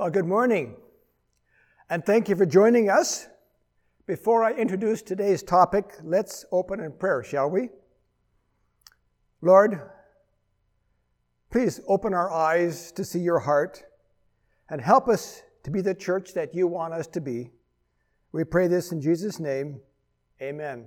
Well, good morning, and thank you for joining us. Before I introduce today's topic, let's open in prayer, shall we? Lord, please open our eyes to see your heart and help us to be the church that you want us to be. We pray this in Jesus' name. Amen.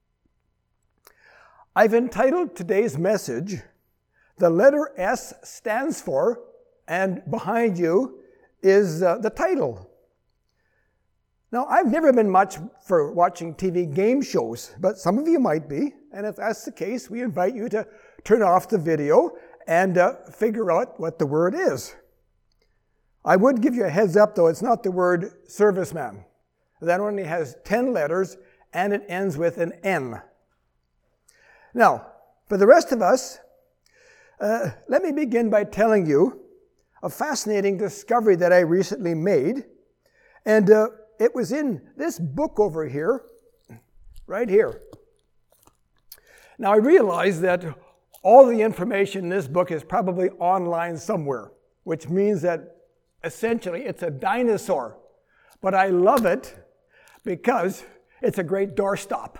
I've entitled today's message, "The Letter S Stands For," and behind you is the title. Now, I've never been much for watching TV game shows, but some of you might be, and if that's the case, we invite you to turn off the video and figure out what the word is. I would give you a heads up, though, it's not the word serviceman. That only has 10 letters, and it ends with an N. Now, for the rest of us, let me begin by telling you a fascinating discovery that I recently made. And it was in this book over here, right here. Now, I realize that all the information in this book is probably online somewhere, which means that essentially it's a dinosaur. But I love it because it's a great doorstop.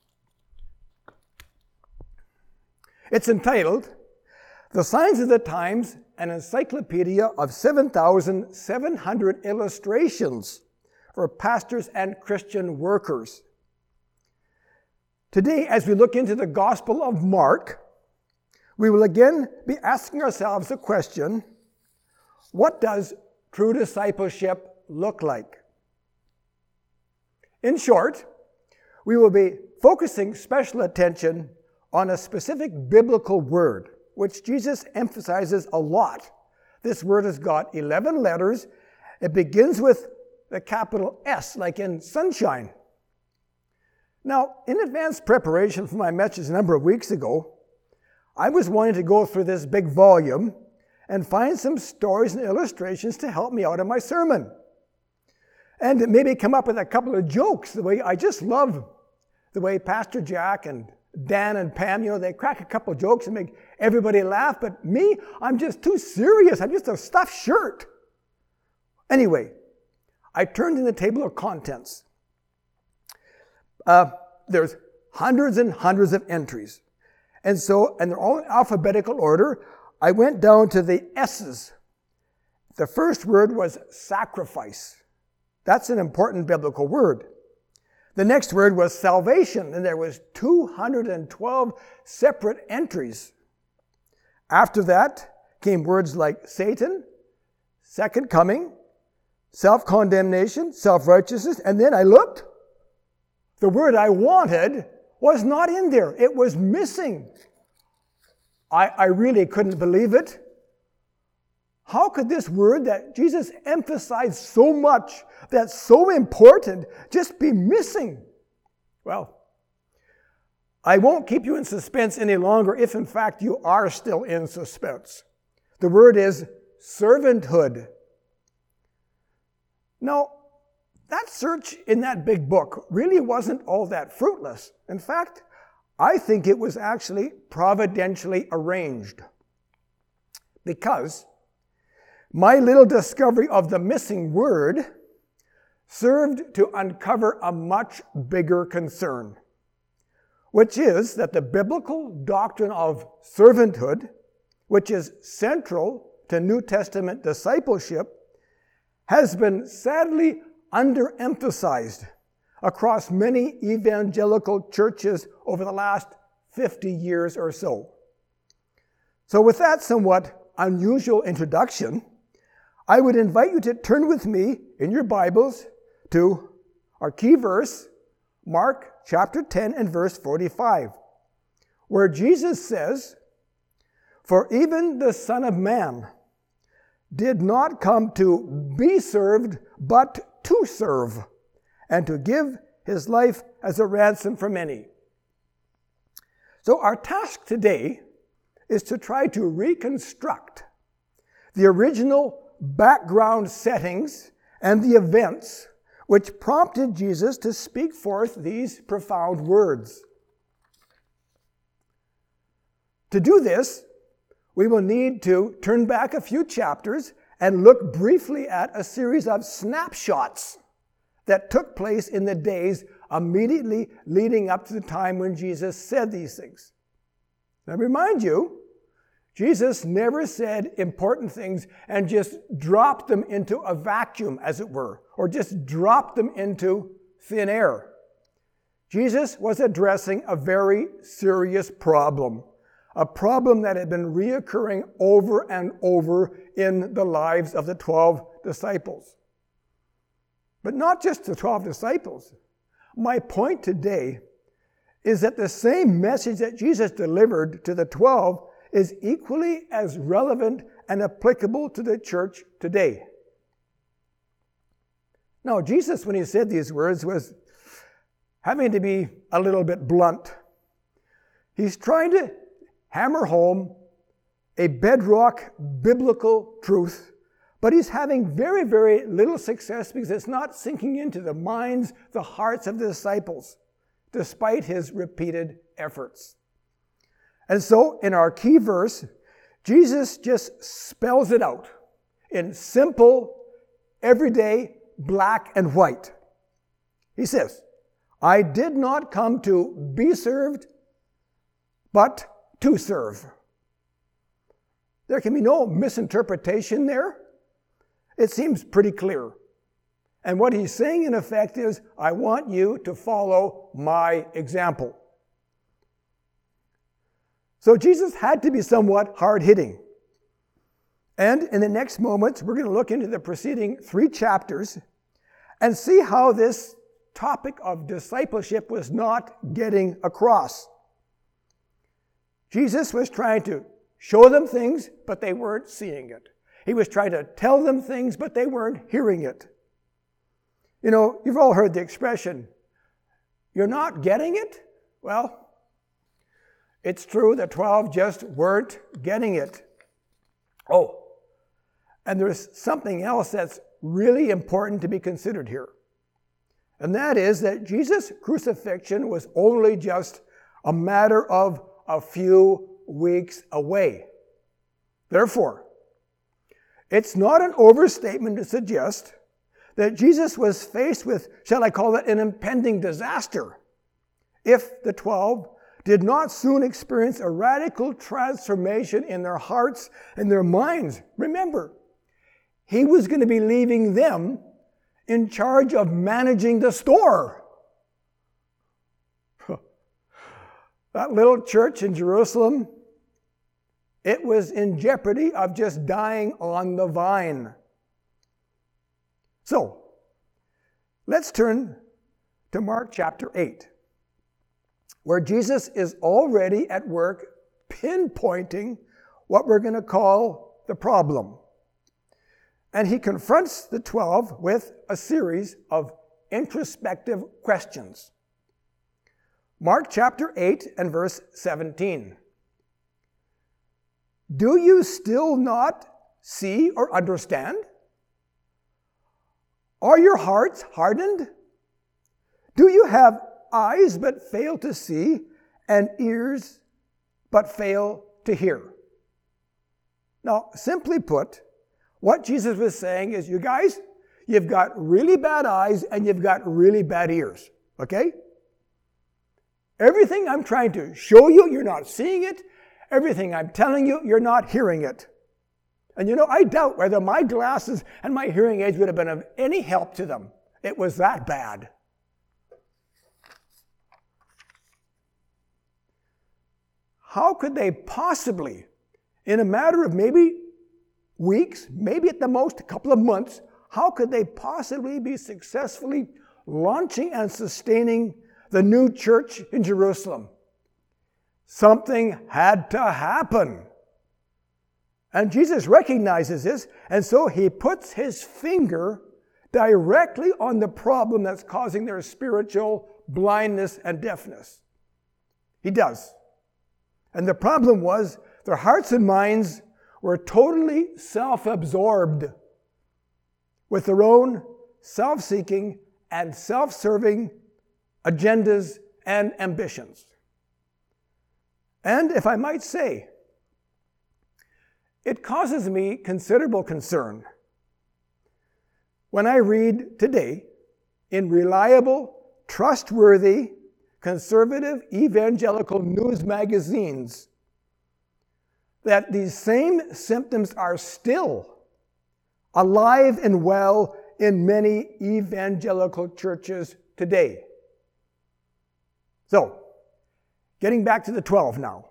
It's entitled, "The Signs of the Times, an encyclopedia of 7,700 illustrations for pastors and Christian workers." Today, as we look into the Gospel of Mark, we will again be asking ourselves the question, what does true discipleship look like? In short, we will be focusing special attention on a specific biblical word, which Jesus emphasizes a lot. This word has got 11 letters. It begins with the capital S, like in sunshine. Now, in advanced preparation for my message a number of weeks ago, I was wanting to go through this big volume and find some stories and illustrations to help me out in my sermon. And maybe come up with a couple of jokes. I just love the way Pastor Jack and Dan and Pam, they crack a couple of jokes and make everybody laugh. But me, I'm just too serious. I'm just a stuffed shirt. Anyway, I turned in the table of contents. There's hundreds and hundreds of entries. And they're all in alphabetical order. I went down to the S's. The first word was sacrifice. That's an important biblical word. The next word was salvation, and there was 212 separate entries. After that came words like Satan, second coming, self-condemnation, self-righteousness, and then I looked. The word I wanted was not in there. It was missing. I really couldn't believe it. How could this word that Jesus emphasized so much, that's so important, just be missing? Well, I won't keep you in suspense any longer if in fact you are still in suspense. The word is servanthood. Now, that search in that big book really wasn't all that fruitless. In fact, I think it was actually providentially arranged. Because my little discovery of the missing word served to uncover a much bigger concern, which is that the biblical doctrine of servanthood, which is central to New Testament discipleship, has been sadly underemphasized across many evangelical churches over the last 50 years or so. So with that somewhat unusual introduction, I would invite you to turn with me in your Bibles to our key verse, Mark chapter 10 and verse 45, where Jesus says, "For even the Son of Man did not come to be served, but to serve, and to give his life as a ransom for many." So our task today is to try to reconstruct the original background settings and the events which prompted Jesus to speak forth these profound words. To do this, we will need to turn back a few chapters and look briefly at a series of snapshots that took place in the days immediately leading up to the time when Jesus said these things. Now, remind you, Jesus never said important things and just dropped them into a vacuum, as it were, or just dropped them into thin air. Jesus was addressing a very serious problem, a problem that had been reoccurring over and over in the lives of the 12 disciples. But not just the 12 disciples. My point today is that the same message that Jesus delivered to the 12 is equally as relevant and applicable to the church today. Now, Jesus, when he said these words, was having to be a little bit blunt. He's trying to hammer home a bedrock biblical truth, but he's having very, very little success because it's not sinking into the minds, the hearts of the disciples, despite his repeated efforts. And so, in our key verse, Jesus just spells it out in simple, everyday, black and white. He says, I did not come to be served, but to serve. There can be no misinterpretation there. It seems pretty clear. And what he's saying, in effect, is, I want you to follow my example. So Jesus had to be somewhat hard-hitting. And in the next moments, we're going to look into the preceding 3 chapters and see how this topic of discipleship was not getting across. Jesus was trying to show them things, but they weren't seeing it. He was trying to tell them things, but they weren't hearing it. You know, you've all heard the expression, you're not getting it? Well, it's true, the 12 just weren't getting it. Oh, and there's something else that's really important to be considered here. And that is that Jesus' crucifixion was only just a matter of a few weeks away. Therefore, it's not an overstatement to suggest that Jesus was faced with, shall I call it, an impending disaster if the 12 did not soon experience a radical transformation in their hearts and their minds. Remember, he was going to be leaving them in charge of managing the store. That little church in Jerusalem, it was in jeopardy of just dying on the vine. So, let's turn to Mark chapter 8, where Jesus is already at work pinpointing what we're going to call the problem. And he confronts the 12 with a series of introspective questions. Mark chapter 8 and verse 17. Do you still not see or understand? Are your hearts hardened? Do you have eyes but fail to see, and ears but fail to hear? Now, simply put, what Jesus was saying is, you guys, you've got really bad eyes and you've got really bad ears, okay? Everything I'm trying to show you, you're not seeing it. Everything I'm telling you, you're not hearing it. And you know, I doubt whether my glasses and my hearing aids would have been of any help to them. It was that bad. How could they possibly, in a matter of maybe weeks, maybe at the most a couple of months, how could they possibly be successfully launching and sustaining the new church in Jerusalem? Something had to happen. And Jesus recognizes this, and so he puts his finger directly on the problem that's causing their spiritual blindness and deafness. He does. And the problem was their hearts and minds were totally self-absorbed with their own self-seeking and self-serving agendas and ambitions. And if I might say, it causes me considerable concern when I read today in reliable, trustworthy, conservative, evangelical news magazines that these same symptoms are still alive and well in many evangelical churches today. So, getting back to the 12 now.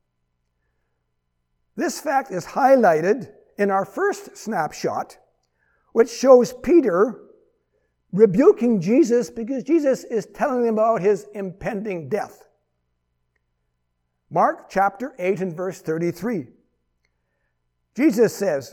This fact is highlighted in our first snapshot, which shows Peter rebuking Jesus because Jesus is telling him about his impending death. Mark chapter 8 and verse 33. Jesus says,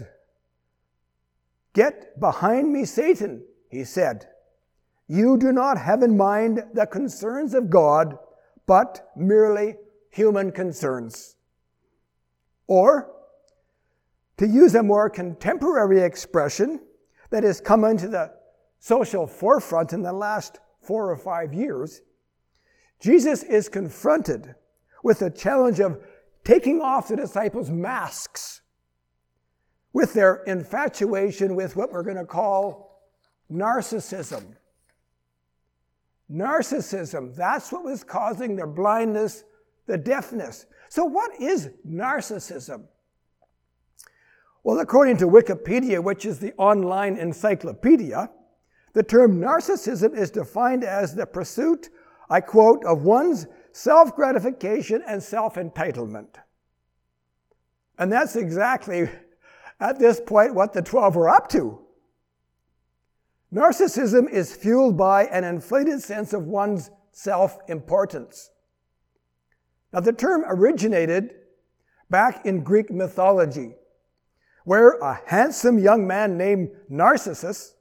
"Get behind me, Satan," he said. "You do not have in mind the concerns of God, but merely human concerns." Or, to use a more contemporary expression that has come into the social forefront in the last 4 or 5 years, Jesus is confronted with the challenge of taking off the disciples' masks with their infatuation with what we're going to call narcissism. Narcissism, that's what was causing their blindness, the deafness. So what is narcissism? Well, according to Wikipedia, which is the online encyclopedia, the term narcissism is defined as the pursuit, I quote, of one's self-gratification and self-entitlement. And that's exactly, at this point, what the 12 were up to. Narcissism is fueled by an inflated sense of one's self-importance. Now, the term originated back in Greek mythology, where a handsome young man named Narcissus,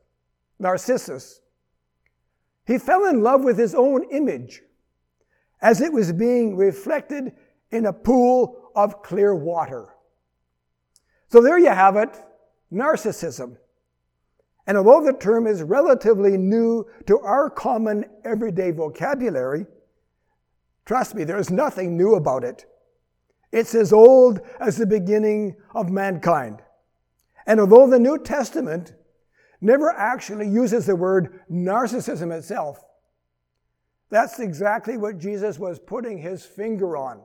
he fell in love with his own image as it was being reflected in a pool of clear water. So there you have it, narcissism. And although the term is relatively new to our common everyday vocabulary, trust me, there's nothing new about it. It's as old as the beginning of mankind. And although the New Testament never actually uses the word narcissism itself, that's exactly what Jesus was putting his finger on.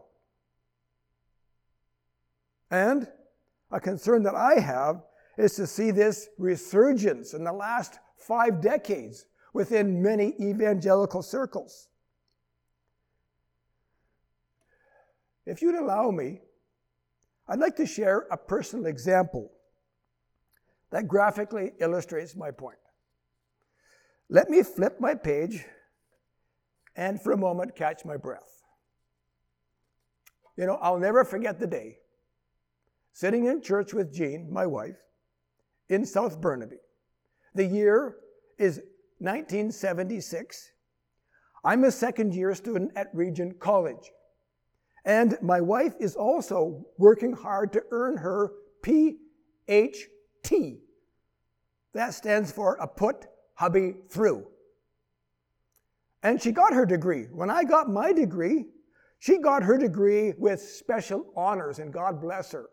And a concern that I have is to see this resurgence in the last 5 decades within many evangelical circles. If you'd allow me, I'd like to share a personal example that graphically illustrates my point. Let me flip my page and for a moment catch my breath. I'll never forget the day sitting in church with Jean, my wife, in South Burnaby. The year is 1976. I'm a second-year student at Regent College. And my wife is also working hard to earn her PhD. That stands for a put hubby through. And she got her degree. When I got my degree, she got her degree with special honors, and God bless her.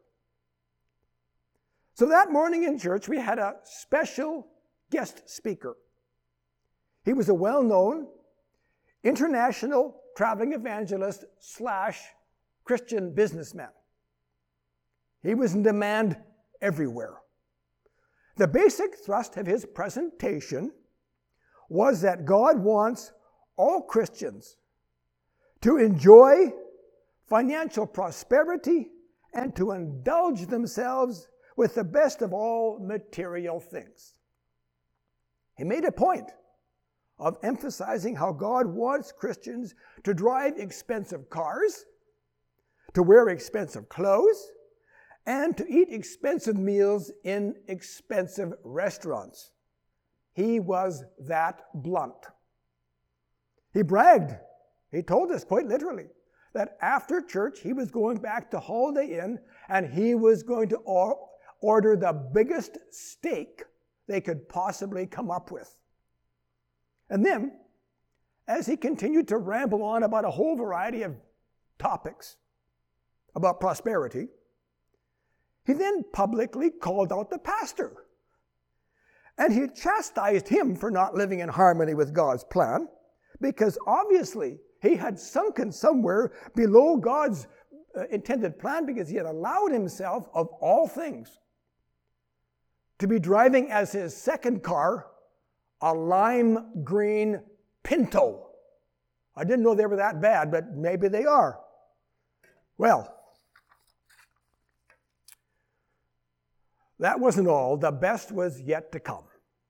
So that morning in church, we had a special guest speaker. He was a well-known international traveling evangelist / Christian businessman. He was in demand everywhere. The basic thrust of his presentation was that God wants all Christians to enjoy financial prosperity and to indulge themselves with the best of all material things. He made a point of emphasizing how God wants Christians to drive expensive cars, to wear expensive clothes, and to eat expensive meals in expensive restaurants. He was that blunt. He bragged, he told us quite literally, that after church he was going back to Holiday Inn and he was going to order the biggest steak they could possibly come up with. And then, as he continued to ramble on about a whole variety of topics about prosperity, he then publicly called out the pastor. And he chastised him for not living in harmony with God's plan, because obviously he had sunken somewhere below God's intended plan, because he had allowed himself, of all things, to be driving as his second car a lime green Pinto. I didn't know they were that bad, but maybe they are. Well, that wasn't all. The best was yet to come.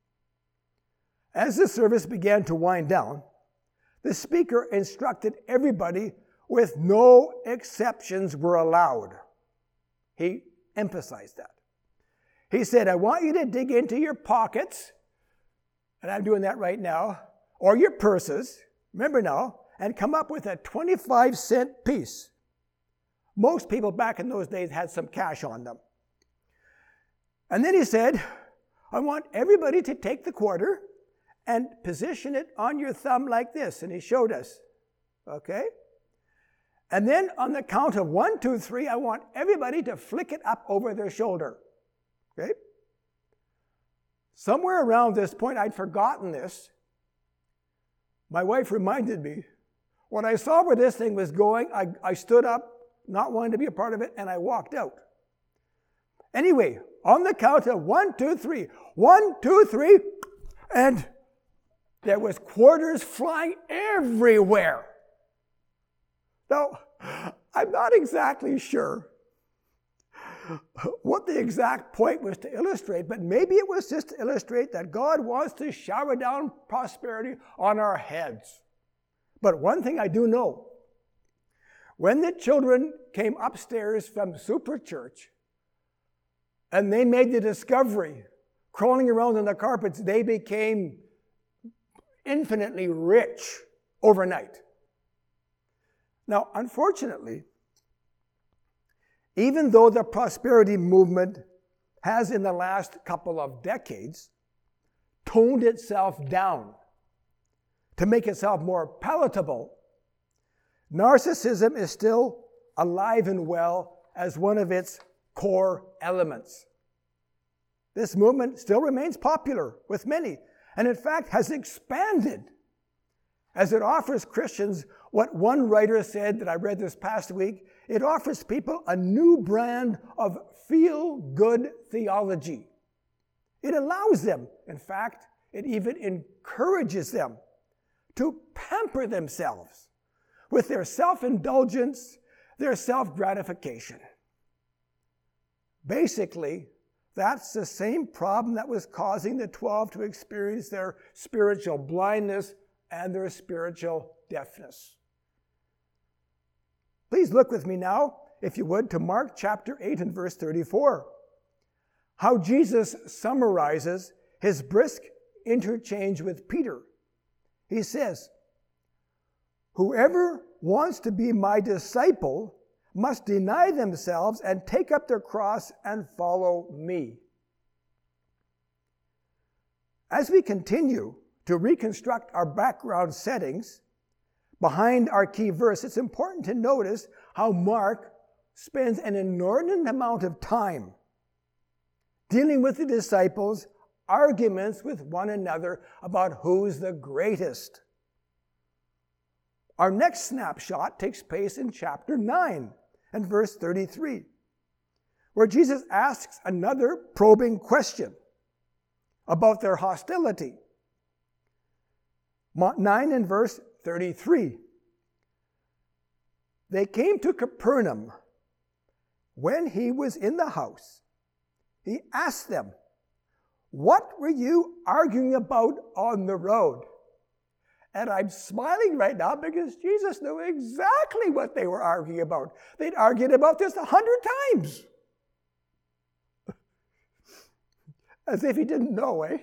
As the service began to wind down, the speaker instructed everybody with no exceptions were allowed. He emphasized that. He said, I want you to dig into your pockets, and I'm doing that right now, or your purses, remember now, and come up with a 25-cent piece. Most people back in those days had some cash on them. And then he said, I want everybody to take the quarter and position it on your thumb like this. And he showed us. Okay? And then on the count of 1, 2, 3, I want everybody to flick it up over their shoulder. Okay? Somewhere around this point, I'd forgotten this. My wife reminded me. When I saw where this thing was going, I stood up, not wanting to be a part of it, and I walked out. Anyway, on the count of 1, 2, 3. 1, 2, 3, and there was quarters flying everywhere. Now, I'm not exactly sure what the exact point was to illustrate, but maybe it was just to illustrate that God wants to shower down prosperity on our heads. But one thing I do know, when the children came upstairs from Super Church and they made the discovery, crawling around on the carpets, they became infinitely rich overnight. Now, unfortunately, even though the prosperity movement has in the last couple of decades toned itself down to make itself more palatable, narcissism is still alive and well as one of its core elements. This movement still remains popular with many, and in fact has expanded as it offers Christians what one writer said that I read this past week. It offers people a new brand of feel-good theology. It allows them, in fact, it even encourages them to pamper themselves with their self-indulgence, their self-gratification. Basically, that's the same problem that was causing the 12 to experience their spiritual blindness and their spiritual deafness. Please look with me now, if you would, to Mark chapter 8 and verse 34. How Jesus summarizes his brisk interchange with Peter. He says, whoever wants to be my disciple must deny themselves and take up their cross and follow me. As we continue to reconstruct our background settings behind our key verse, it's important to notice how Mark spends an inordinate amount of time dealing with the disciples' arguments with one another about who's the greatest. Our next snapshot takes place in chapter 9 and verse 33, where Jesus asks another probing question about their hostility. 9 and verse 33. They came to Capernaum. When he was in the house, he asked them, what were you arguing about on the road? And I'm smiling right now because Jesus knew exactly what they were arguing about. They'd argued about this 100 times. As if he didn't know, eh?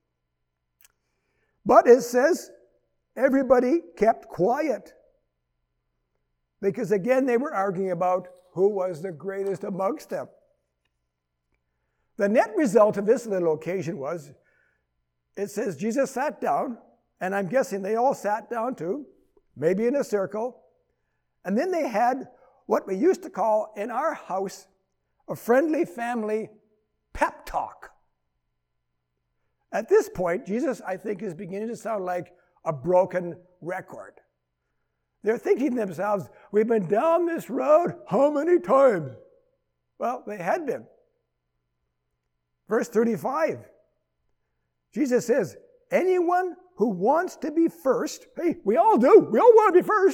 But it says, everybody kept quiet. Because again, they were arguing about who was the greatest amongst them. The net result of this little occasion was, it says Jesus sat down, and I'm guessing they all sat down too, maybe in a circle, and then they had what we used to call in our house a friendly family pep talk. At this point, Jesus, I think, is beginning to sound like a broken record. They're thinking to themselves, we've been down this road how many times? Well, they had been. Verse 35, Jesus says, anyone who wants to be first, hey, we all do, we all want to be first.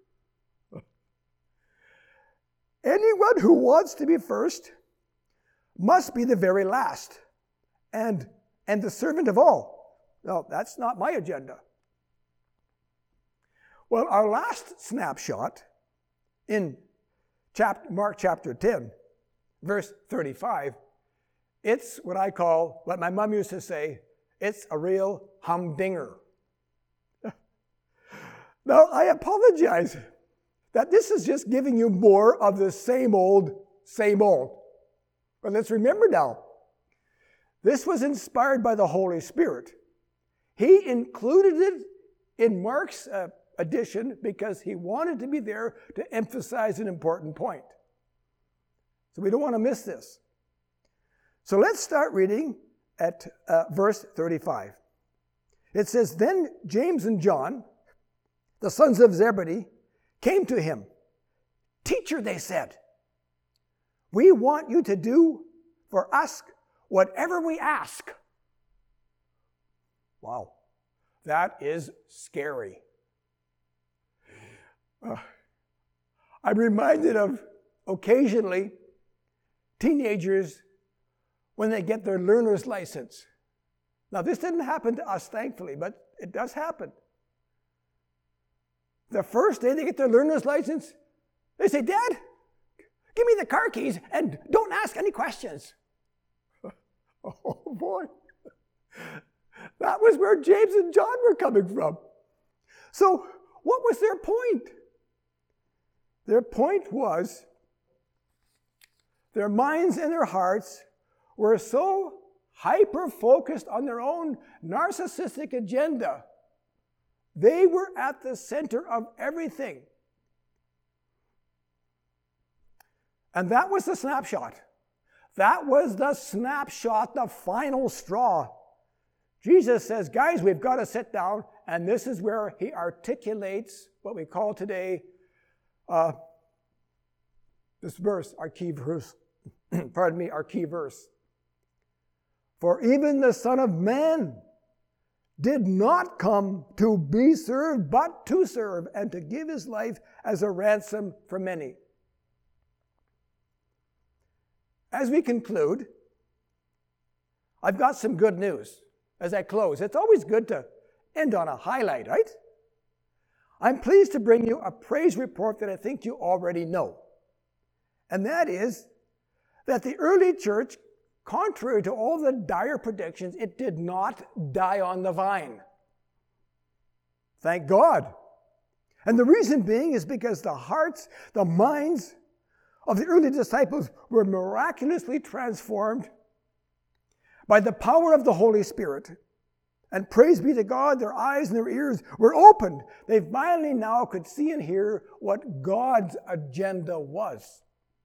Anyone who wants to be first must be the very last and the servant of all. No, that's not my agenda. Well, our last snapshot in Mark chapter 10, verse 35, it's what I call, what my mom used to say, it's a real humdinger. Now, I apologize that this is just giving you more of the same old, same old. But let's remember now, this was inspired by the Holy Spirit. He included it in Mark's edition because he wanted to be there to emphasize an important point. So we don't want to miss this. So let's start reading at verse 35. It says, then James and John, the sons of Zebedee, came to him. Teacher, they said, we want you to do for us whatever we ask. Wow, that is scary. I'm reminded of occasionally teenagers when they get their learner's license. Now, this didn't happen to us, thankfully, but it does happen. The first day they get their learner's license, they say, Dad, give me the car keys and don't ask any questions. Oh, boy. That was where James and John were coming from. So, what was their point? Their point was their minds and their hearts were so hyper-focused on their own narcissistic agenda. They were at the center of everything. And that was the snapshot. That was the snapshot, the final straw. Jesus says, guys, we've got to sit down, and this is where he articulates what we call today this verse, our key verse. Pardon me, our key verse. For even the Son of Man did not come to be served, but to serve, and to give his life as a ransom for many. As we conclude, I've got some good news as I close. It's always good to end on a highlight, right? I'm pleased to bring you a praise report that I think you already know. And that is that the early church, contrary to all the dire predictions, it did not die on the vine. Thank God. And the reason being is because the hearts, the minds of the early disciples were miraculously transformed by the power of the Holy Spirit. And praise be to God, their eyes and their ears were opened. They finally now could see and hear what God's agenda was.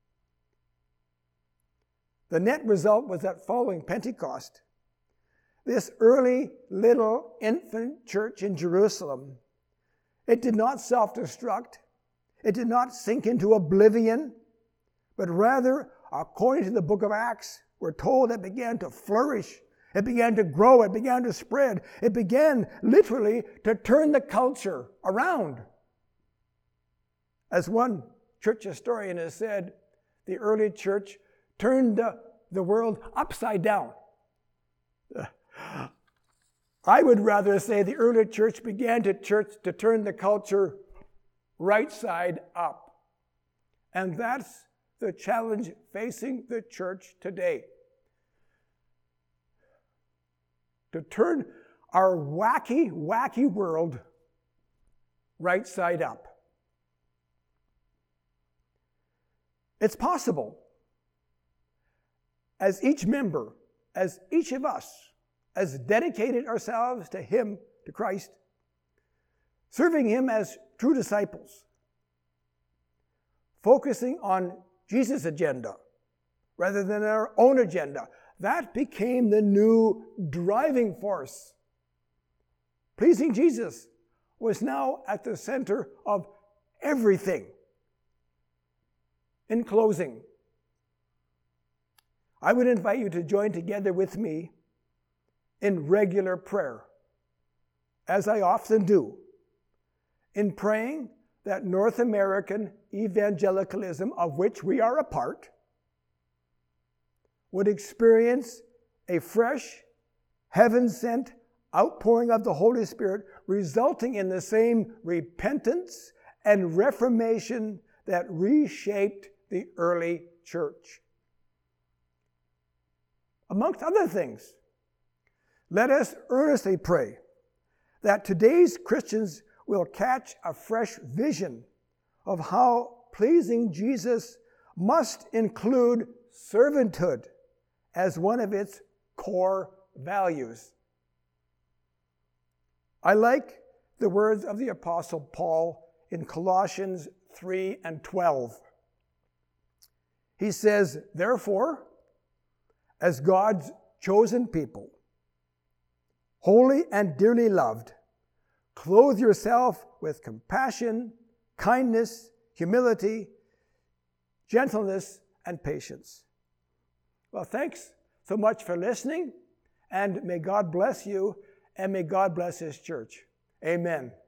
The net result was that following Pentecost, this early little infant church in Jerusalem, it did not self-destruct. It did not sink into oblivion, but rather, according to the book of Acts, we're told it began to flourish. It began to grow. It began to spread. It began literally to turn the culture around. As one church historian has said, the early church turned the world upside down. I would rather say the early church began to turn the culture right side up. And that's the challenge facing the church today. To turn our wacky, wacky world right side up. It's possible. As each member, as each of us, has dedicated ourselves to Him, to Christ, serving Him as true disciples, focusing on Jesus' agenda rather than our own agenda. that became the new driving force. Pleasing Jesus was now at the center of everything. In closing, I would invite you to join together with me in regular prayer, as I often do, in praying that North American evangelicalism, of which we are a part, would experience a fresh, heaven-sent outpouring of the Holy Spirit, resulting in the same repentance and reformation that reshaped the early church. Amongst other things, let us earnestly pray that today's Christians will catch a fresh vision of how pleasing Jesus must include servanthood as one of its core values. I like the words of the Apostle Paul in Colossians 3 and 12. He says, "Therefore, as God's chosen people, holy and dearly loved, clothe yourself with compassion, kindness, humility, gentleness, and patience." Well, thanks so much for listening, and may God bless you, and may God bless His church. Amen.